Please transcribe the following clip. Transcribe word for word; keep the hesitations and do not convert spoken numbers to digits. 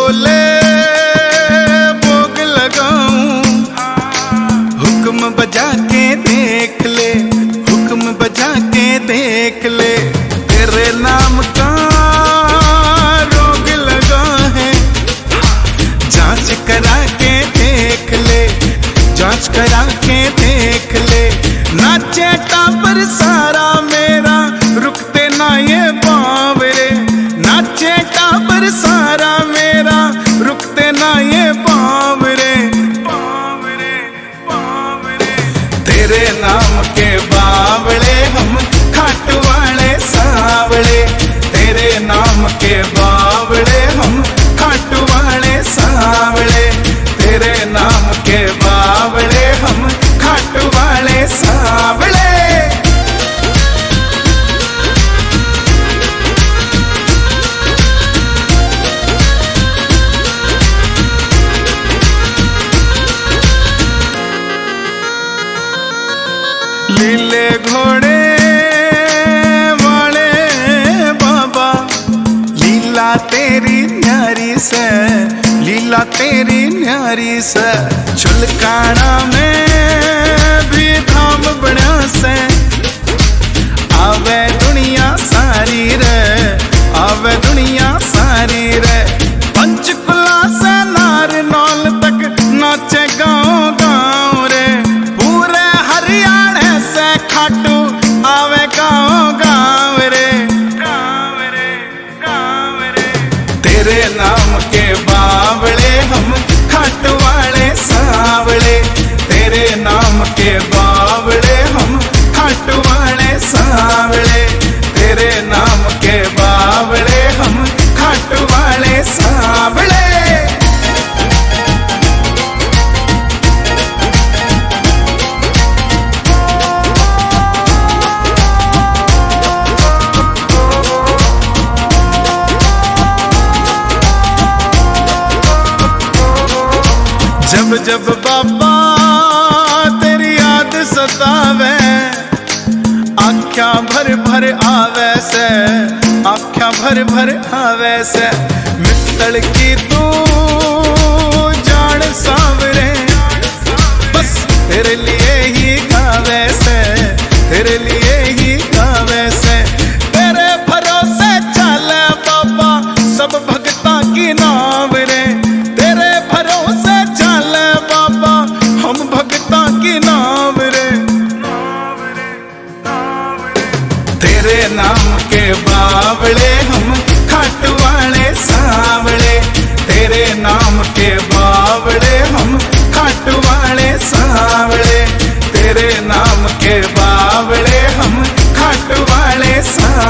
बोले भोग लगाऊं, हुक्म बजा के देख ले, हुक्म बजा के देख ले, तेरे नाम का रोग लगा है। जांच करा के देख ले, जांच करा के देख ले, नाचे टापर सारा मेरा रुकते ना ये बावरे, नाचे टापर सारा मेरा रुकते ना ये बावरे, बावरे बावरे। तेरे नाम के बावले हम खाट वाले सावले, तेरे नाम के बावले हम खाट वाले सावले, तेरे नाम के बावले हम खाट वाले सावले। लीले घोड़े वाले बाबा, लीला तेरी न्यारी से, लीला तेरी न्यारी से, चुलकाना में भी धाम बड़ा से, आवे दुनिया सारी रे, आवे दुनिया सारी रे, पंचकुला से नार नौल तक नाचे गाँव गाँव रे, पूरे हरियाणा से खाटू आवे गाँव गाँव रे, गाँव रे गाँव रे। तेरे नाम के बावले हम खाट वाले सावले, तेरे नाम के बावले हम खाट वाले सावले, तेरे नाम के बावले हम खाट वाले सावले। जब जब बाबा तेरी याद सतावे, आँख्या भर भर आवे से, आँख्या भर भर आवे से, मित्तल की तू जान सावरे, बस तेरे लिए ही गावे से, तेरे लिए ही गावे से, तेरे भरोसे चले बाबा सब भक्ता की नाव रे, तेरे भरोसे चले बाबा हम भक्ता की नाव रे, तेरे नाम के बावले हम खाट वाले सावले, तेरे नाम के बावले हम खाट वाले सावले, तेरे नाम के बावले हम खाट वाले सावले।